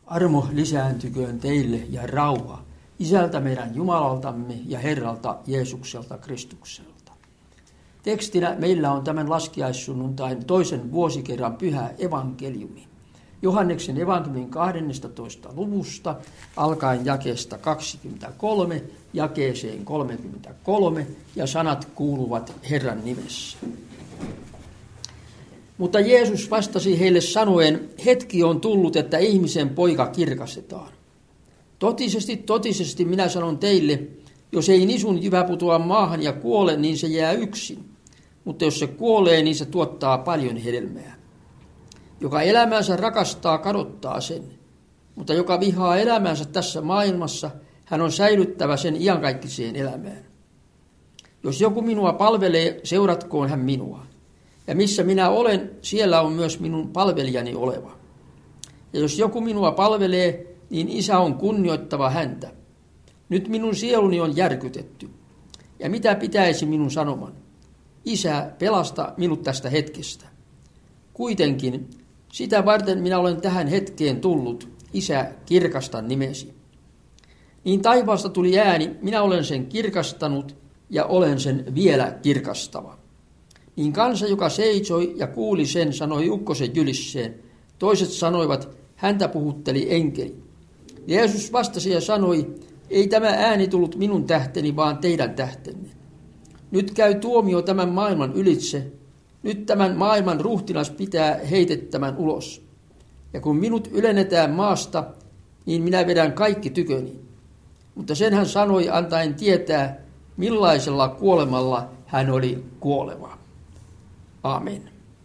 Armo lisääntyköön teille ja rauha Isältä meidän Jumalaltamme ja Herralta Jeesukselta Kristukselta. Tekstinä meillä on tämän laskiaissunnuntain toisen vuosikerran pyhä evankeliumi. Johanneksen evankeliumin 12. luvusta alkaen jakeesta 23 jakeeseen 33 ja sanat kuuluvat Herran nimessä. Mutta Jeesus vastasi heille sanoen, hetki on tullut, että ihmisen poika kirkastetaan. Totisesti, totisesti minä sanon teille, jos ei nisun jyvä putoa maahan ja kuole, niin se jää yksin. Mutta jos se kuolee, niin se tuottaa paljon hedelmää. Joka elämänsä rakastaa, kadottaa sen. Mutta joka vihaa elämänsä tässä maailmassa, hän on säilyttävä sen iankaikkiseen elämään. Jos joku minua palvelee, seuratkoon hän minua. Ja missä minä olen, siellä on myös minun palvelijani oleva. Ja jos joku minua palvelee, niin Isä on kunnioittava häntä. Nyt minun sieluni on järkytetty. Ja mitä pitäisi minun sanoman? Isä, pelasta minut tästä hetkestä. Kuitenkin, sitä varten minä olen tähän hetkeen tullut. Isä, kirkasta nimesi. Niin taivaasta tuli ääni, minä olen sen kirkastanut ja olen sen vielä kirkastava. Niin kansa, joka seisoi ja kuuli sen, sanoi ukkosen jylisseen. Toiset sanoivat, häntä puhutteli enkeli. Jeesus vastasi ja sanoi, ei tämä ääni tullut minun tähteni, vaan teidän tähtenne. Nyt käy tuomio tämän maailman ylitse. Nyt tämän maailman ruhtinas pitää heitettämän ulos. Ja kun minut ylennetään maasta, niin minä vedän kaikki tyköni. Mutta sen hän sanoi antaen tietää, millaisella kuolemalla hän oli kuoleva. Amen.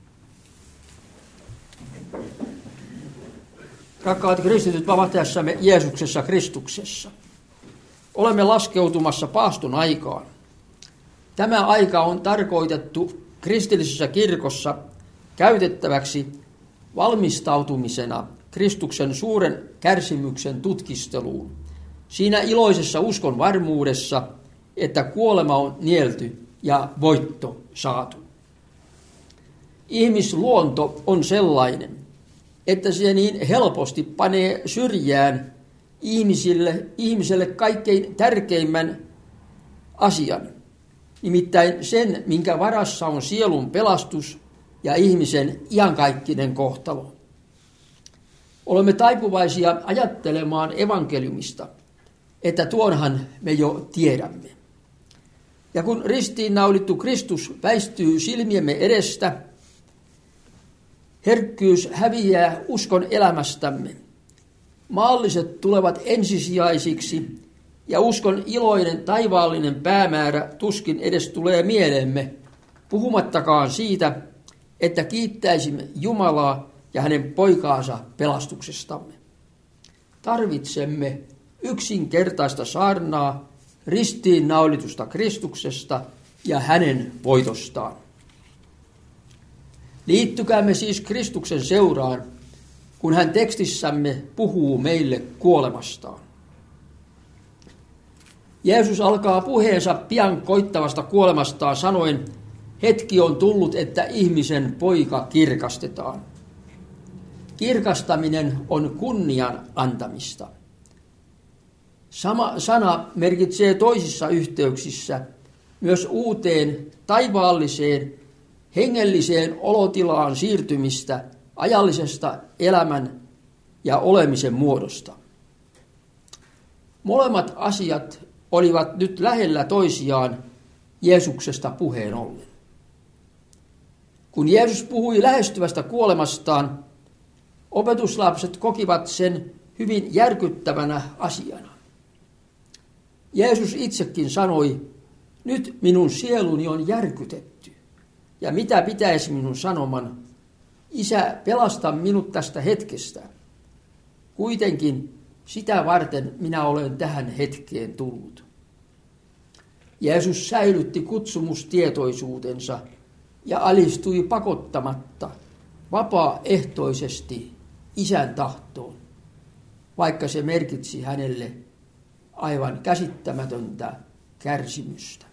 Rakkaat kristityt vapahtajaissamme Jeesuksessa Kristuksessa. Olemme laskeutumassa paaston aikaan. Tämä aika on tarkoitettu kristillisessä kirkossa käytettäväksi valmistautumisena Kristuksen suuren kärsimyksen tutkisteluun. Siinä iloisessa uskon varmuudessa, että kuolema on nielty ja voitto saatu. Ihmisluonto on sellainen, että se niin helposti panee syrjään ihmiselle kaikkein tärkeimmän asian, nimittäin sen, minkä varassa on sielun pelastus ja ihmisen iankaikkinen kohtalo. Olemme taipuvaisia ajattelemaan evankeliumista, että tuonhan me jo tiedämme. Ja kun ristiinnaulittu Kristus väistyy silmiemme edestä, herkkyys häviää uskon elämästämme. Maalliset tulevat ensisijaisiksi ja uskon iloinen taivaallinen päämäärä tuskin edes tulee mieleemme, puhumattakaan siitä, että kiittäisimme Jumalaa ja hänen poikaansa pelastuksestamme. Tarvitsemme yksinkertaista saarnaa ristiinnaulitusta Kristuksesta ja hänen voitostaan. Liittykäämme siis Kristuksen seuraan, kun hän tekstissämme puhuu meille kuolemastaan. Jeesus alkaa puheensa pian koittavasta kuolemastaan sanoen, hetki on tullut, että ihmisen poika kirkastetaan. Kirkastaminen on kunnian antamista. Sama sana merkitsee toisissa yhteyksissä myös uuteen taivaalliseen hengelliseen olotilaan siirtymistä ajallisesta elämän ja olemisen muodosta. Molemmat asiat olivat nyt lähellä toisiaan Jeesuksesta puheen ollen. Kun Jeesus puhui lähestyvästä kuolemastaan, opetuslapset kokivat sen hyvin järkyttävänä asiana. Jeesus itsekin sanoi, nyt minun sieluni on järkytetty. Ja mitä pitäisi minun sanoman? Isä, pelasta minut tästä hetkestä. Kuitenkin sitä varten minä olen tähän hetkeen tullut. Jeesus säilytti kutsumustietoisuutensa ja alistui pakottamatta, vapaaehtoisesti Isän tahtoon, vaikka se merkitsi hänelle aivan käsittämätöntä kärsimystä.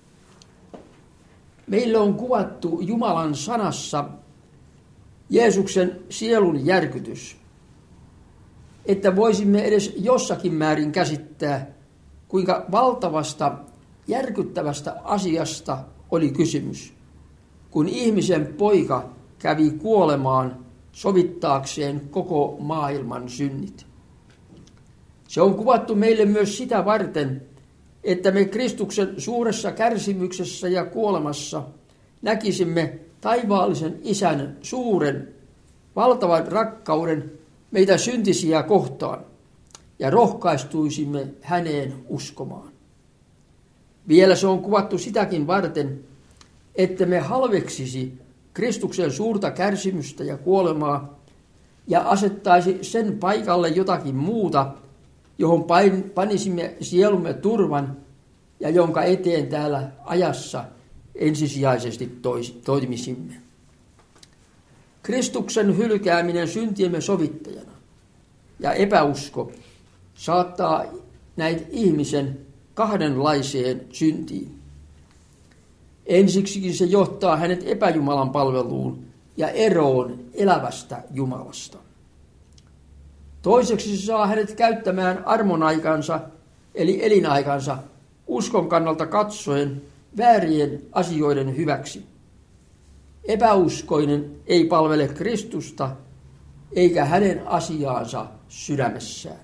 Meille on kuvattu Jumalan sanassa Jeesuksen sielun järkytys. että voisimme edes jossakin määrin käsittää, kuinka valtavasta, järkyttävästä asiasta oli kysymys, kun ihmisen poika kävi kuolemaan sovittaakseen koko maailman synnit. Se on kuvattu meille myös sitä varten, että me Kristuksen suuressa kärsimyksessä ja kuolemassa näkisimme taivaallisen Isän suuren, valtavan rakkauden meitä syntisiä kohtaan ja rohkaistuisimme häneen uskomaan. Vielä se on kuvattu sitäkin varten, että me halveksisi Kristuksen suurta kärsimystä ja kuolemaa ja asettaisi sen paikalle jotakin muuta, johon panisimme sielumme turvan ja jonka eteen täällä ajassa ensisijaisesti toimisimme. Kristuksen hylkääminen syntiemme sovittajana ja epäusko saattaa näitä ihmisen kahdenlaiseen syntiin. Ensiksikin se johtaa hänet epäjumalan palveluun ja eroon elävästä Jumalasta. Toiseksi se saa hänet käyttämään armon aikansa, eli elinaikansa, uskon kannalta katsoen väärien asioiden hyväksi. Epäuskoinen ei palvele Kristusta eikä hänen asiaansa sydämessään.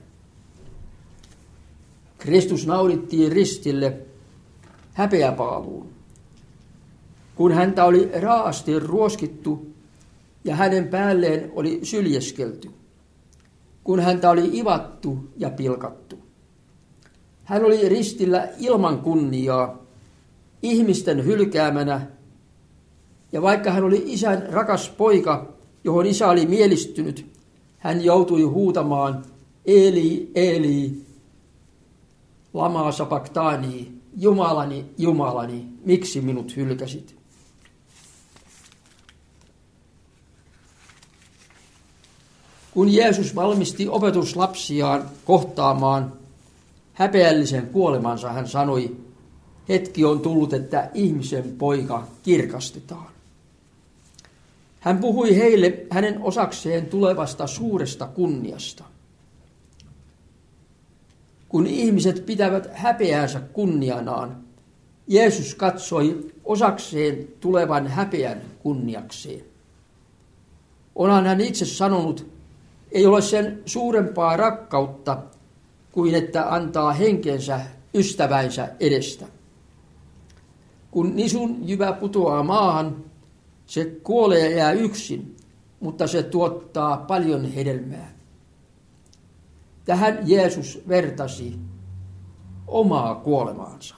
Kristus naulittiin ristille häpeäpaaluun, kun häntä oli raa'asti ruoskittu ja hänen päälleen oli syljeskelty, kun häntä oli ivattu ja pilkattu. Hän oli ristillä ilman kunniaa, ihmisten hylkäämänä, ja vaikka hän oli Isän rakas poika, johon Isä oli mielistynyt, hän joutui huutamaan Eli, Eli, lama sabachthani, Jumalani, Jumalani, miksi minut hylkäsit? Kun Jeesus valmisti opetuslapsiaan kohtaamaan häpeällisen kuolemansa, hän sanoi, hetki on tullut, että ihmisen poika kirkastetaan. Hän puhui heille hänen osakseen tulevasta suuresta kunniasta. Kun ihmiset pitävät häpeäänsä kunnianaan, Jeesus katsoi osakseen tulevan häpeän kunniakseen. Onhan hän itse sanonut, ei ole sen suurempaa rakkautta kuin että antaa henkensä ystävänsä edestä. Kun nisun jyvä putoaa maahan, se kuolee ja jää yksin, mutta se tuottaa paljon hedelmää. Tähän Jeesus vertasi omaa kuolemaansa.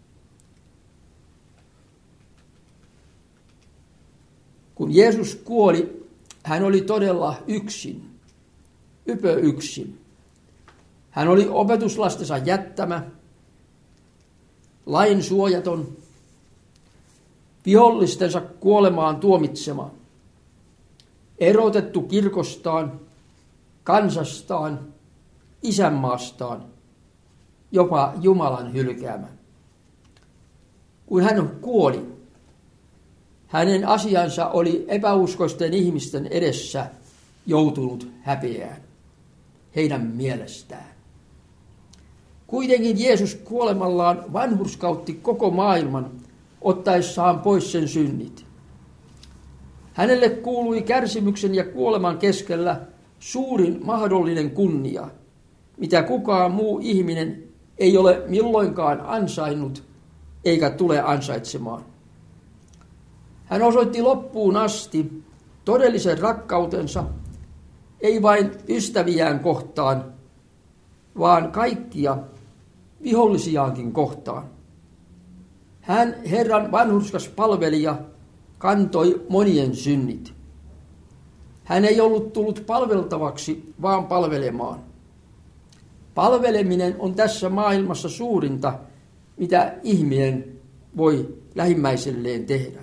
Kun Jeesus kuoli, hän oli todella yksin, yksin. Hän oli opetuslastensa jättämä, lain suojaton, vihollistensa kuolemaan tuomitsema, erotettu kirkostaan, kansastaan, isänmaastaan, jopa Jumalan hylkäämä. Kun hän kuoli, hänen asiansa oli epäuskoisten ihmisten edessä joutunut häpeään, heidän mielestään. Kuitenkin Jeesus kuolemallaan vanhurskautti koko maailman, ottaessaan pois sen synnit. Hänelle kuului kärsimyksen ja kuoleman keskellä suurin mahdollinen kunnia, mitä kukaan muu ihminen ei ole milloinkaan ansainnut eikä tule ansaitsemaan. Hän osoitti loppuun asti todellisen rakkautensa, ei vain ystäviään kohtaan, vaan kaikkia vihollisiaankin kohtaan. Hän, Herran vanhurskas palvelija, kantoi monien synnit. Hän ei ollut tullut palveltavaksi, vaan palvelemaan. Palveleminen on tässä maailmassa suurinta, mitä ihminen voi lähimmäiselleen tehdä.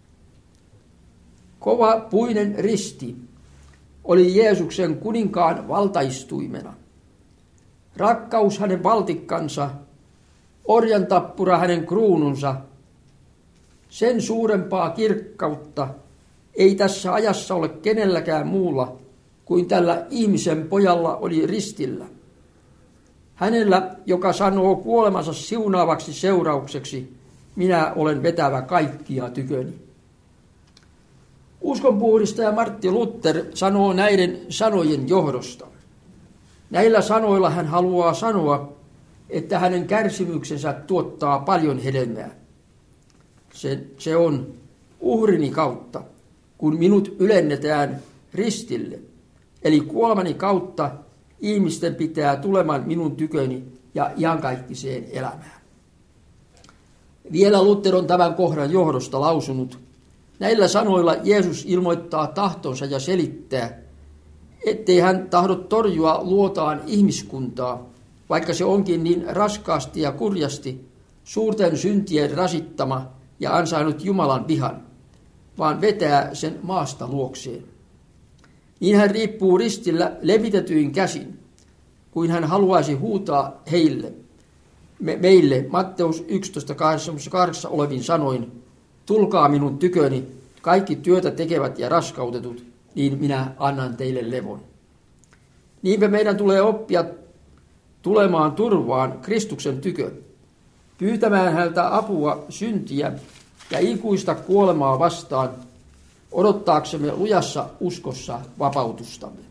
Kova puinen risti oli Jeesuksen kuninkaan valtaistuimena. Rakkaus hänen valtikkansa, orjan tappura hänen kruununsa, sen suurempaa kirkkautta ei tässä ajassa ole kenelläkään muulla kuin tällä ihmisen pojalla oli ristillä. Hänellä, joka sanoo kuolemansa siunaavaksi seuraukseksi, minä olen vetävä kaikkia tyköni. Uskonpuhdistaja Martti Luther sanoo näiden sanojen johdosta. Näillä sanoilla hän haluaa sanoa, että hänen kärsimyksensä tuottaa paljon hedelmää. Se on uhrini kautta, kun minut ylennetään ristille, eli kuolemani kautta ihmisten pitää tulemaan minun tyköni ja iankaikkiseen elämään. Vielä Luther on tämän kohdan johdosta lausunut: näillä sanoilla Jeesus ilmoittaa tahtonsa ja selittää, ettei hän tahdo torjua luotaan ihmiskuntaa, vaikka se onkin niin raskaasti ja kurjasti suurten syntien rasittama ja ansainnut Jumalan vihan, vaan vetää sen maasta luokseen. Niin hän riippuu ristillä levitetyin käsin, kuin hän haluaisi huutaa meille Matteus 11:8 olevin sanoin: tulkaa minun tyköni, kaikki työtä tekevät ja raskautetut, niin minä annan teille levon. Niinpä meidän tulee oppia tulemaan turvaan Kristuksen tykö, pyytämään häneltä apua syntiä ja ikuista kuolemaa vastaan, odottaaksemme lujassa uskossa vapautustamme.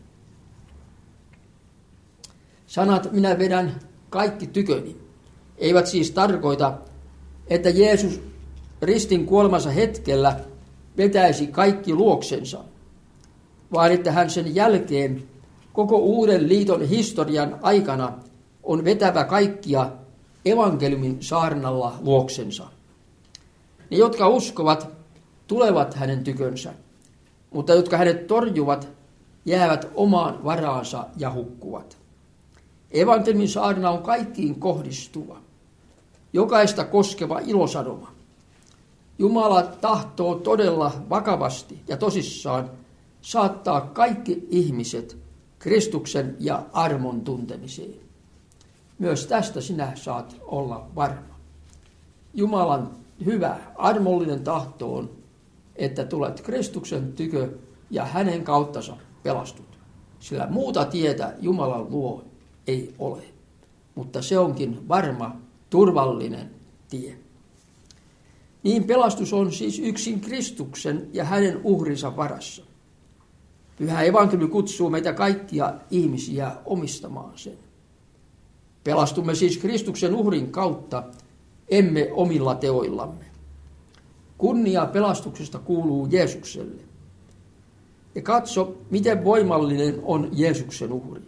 Sanat minä vedän kaikki tyköni eivät siis tarkoita, että Jeesus ristin kuolemansa hetkellä vetäisi kaikki luoksensa, vaan että hän sen jälkeen koko uuden liiton historian aikana on vetävä kaikkia evankeliumin saarnalla luoksensa. Ne, jotka uskovat, tulevat hänen tykönsä, mutta jotka hänet torjuvat, jäävät omaan varaansa ja hukkuvat. Evankeliumin saarna on kaikkiin kohdistuva, jokaista koskeva ilosanoma. Jumala tahtoo todella vakavasti ja tosissaan saattaa kaikki ihmiset Kristuksen ja armon tuntemiseen. Myös tästä sinä saat olla varma. Jumalan hyvä, armollinen tahto on, että tulet Kristuksen tykö ja hänen kauttansa pelastut. Sillä muuta tietä Jumalan luo ei ole, mutta se onkin varma, turvallinen tie. Niin pelastus on siis yksin Kristuksen ja hänen uhrinsa varassa. Pyhä evankeliumi kutsuu meitä kaikkia ihmisiä omistamaan sen. Pelastumme siis Kristuksen uhrin kautta, emme omilla teoillamme. Kunnia pelastuksesta kuuluu Jeesukselle. Ja katso, miten voimallinen on Jeesuksen uhri.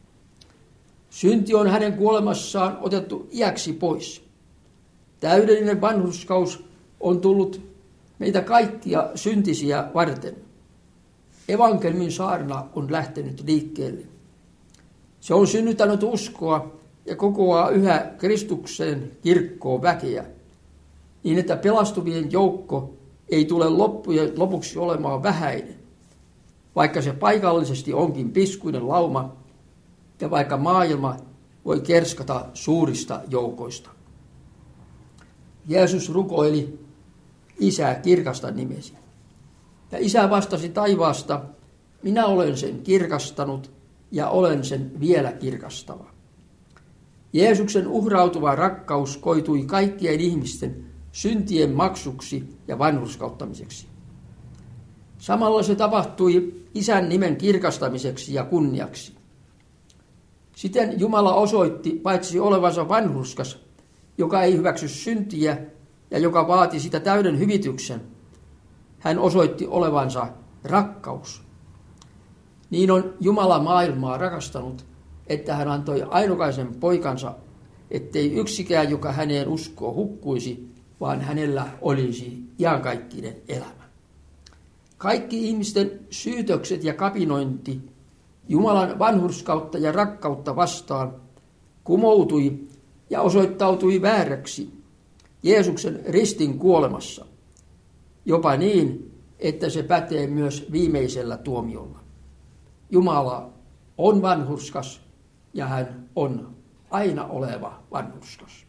Synti on hänen kuolemassaan otettu iäksi pois. Täydellinen vanhurskaus on tullut meitä kaikkia syntisiä varten. Evankeliumin saarna on lähtenyt liikkeelle. Se on synnyttänyt uskoa ja kokoaa yhä Kristuksen kirkkoon väkeä, niin että pelastuvien joukko ei tule loppujen lopuksi olemaan vähäinen, vaikka se paikallisesti onkin piskuinen lauma ja vaikka maailma voi kerskata suurista joukoista. Jeesus rukoili: Isä, kirkasta nimesi. Ja Isä vastasi taivaasta: minä olen sen kirkastanut ja olen sen vielä kirkastava. Jeesuksen uhrautuva rakkaus koitui kaikkien ihmisten syntien maksuksi ja vanhurskauttamiseksi. Samalla se tapahtui Isän nimen kirkastamiseksi ja kunniaksi. Siten Jumala osoitti paitsi olevansa vanhurskas, joka ei hyväksy syntiä ja joka vaati sitä täyden hyvityksen, hän osoitti olevansa rakkaus. Niin on Jumala maailmaa rakastanut, että hän antoi ainokaisen poikansa, ettei yksikään, joka häneen uskoo, hukkuisi, vaan hänellä olisi iankaikkinen elämä. Kaikki ihmisten syytökset ja kapinointi Jumalan vanhurskautta ja rakkautta vastaan kumoutui ja osoittautui vääräksi Jeesuksen ristin kuolemassa, jopa niin, että se pätee myös viimeisellä tuomiolla. Jumala on vanhurskas ja hän on aina oleva vanhurskas.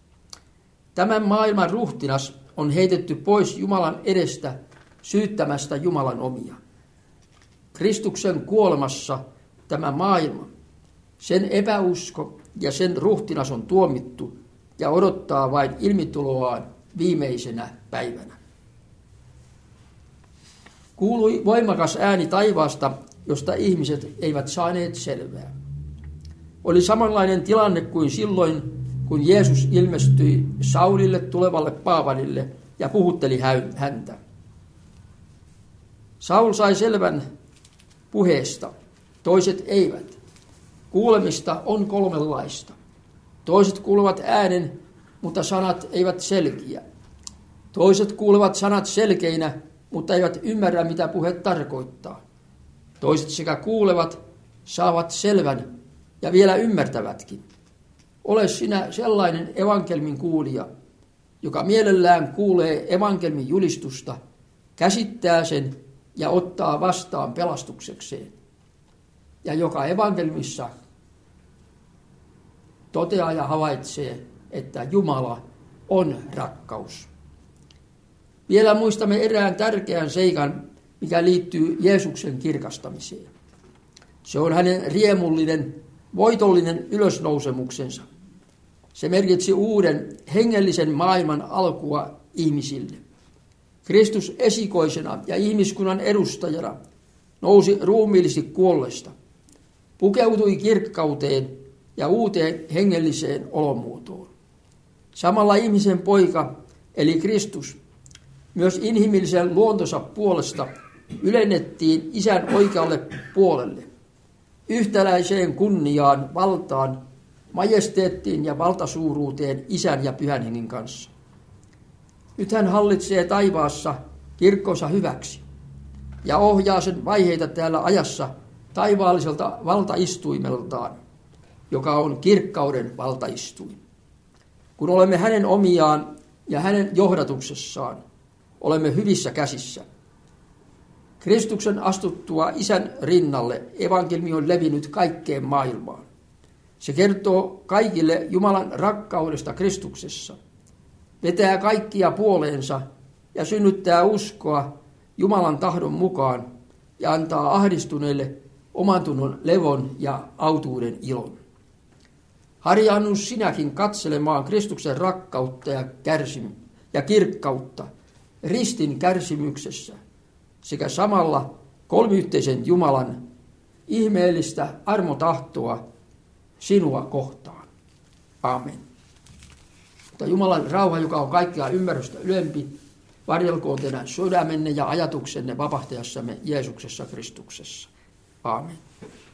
Tämän maailman ruhtinas on heitetty pois Jumalan edestä syyttämästä Jumalan omia. Kristuksen kuolemassa tämä maailma, sen epäusko ja sen ruhtinas on tuomittu ja odottaa vain ilmituloaan viimeisenä päivänä. Kuului voimakas ääni taivaasta, josta ihmiset eivät saaneet selvää. Oli samanlainen tilanne kuin silloin, kun Jeesus ilmestyi Saulille tulevalle Paavalille ja puhutteli häntä. Saul sai selvän puheesta, toiset eivät. Kuulemista on kolmenlaista. Toiset kuulevat äänen, mutta sanat eivät selkiä. Toiset kuulevat sanat selkeinä, mutta eivät ymmärrä, mitä puhe tarkoittaa. Toiset sekä kuulevat, saavat selvän ja vielä ymmärtävätkin. Ole sinä sellainen evankelmin kuulija, joka mielellään kuulee evankelmin julistusta, käsittää sen ja ottaa vastaan pelastuksekseen. Ja joka evankelmissa toteaa ja havaitsee, että Jumala on rakkaus. Vielä muistamme erään tärkeän seikan, mikä liittyy Jeesuksen kirkastamiseen. Se on hänen riemullinen, voitollinen ylösnousemuksensa. Se merkitsi uuden hengellisen maailman alkua ihmisille. Kristus esikoisena ja ihmiskunnan edustajana nousi ruumiillisesti kuolleesta, pukeutui kirkkauteen ja uuteen hengelliseen olomuotoon. Samalla ihmisen poika, eli Kristus, myös inhimillisen luontonsa puolesta ylennettiin Isän oikealle puolelle, yhtäläiseen kunniaan, valtaan, majesteettiin ja valtasuuruuteen Isän ja Pyhän Hengen kanssa. Nyt hän hallitsee taivaassa kirkkonsa hyväksi ja ohjaa sen vaiheita täällä ajassa taivaalliselta valtaistuimeltaan, joka on kirkkauden valtaistuin. Kun olemme hänen omiaan ja hänen johdatuksessaan, olemme hyvissä käsissä. Kristuksen astuttua Isän rinnalle evankelmi on levinnyt kaikkeen maailmaan. Se kertoo kaikille Jumalan rakkaudesta Kristuksessa, vetää kaikkia puoleensa ja synnyttää uskoa Jumalan tahdon mukaan ja antaa ahdistuneille omantunnon levon ja autuuden ilon. Harjaannu sinäkin katselemaan Kristuksen rakkautta ja kirkkautta ristin kärsimyksessä sekä samalla kolmiyhteisen Jumalan ihmeellistä armotahtoa sinua kohtaan. Amen. Mutta Jumalan rauha, joka on kaikkea ymmärrystä ylempi, varjelkoon teidän sydämenne ja ajatuksenne vapahtajassamme Jeesuksessa Kristuksessa. Amen.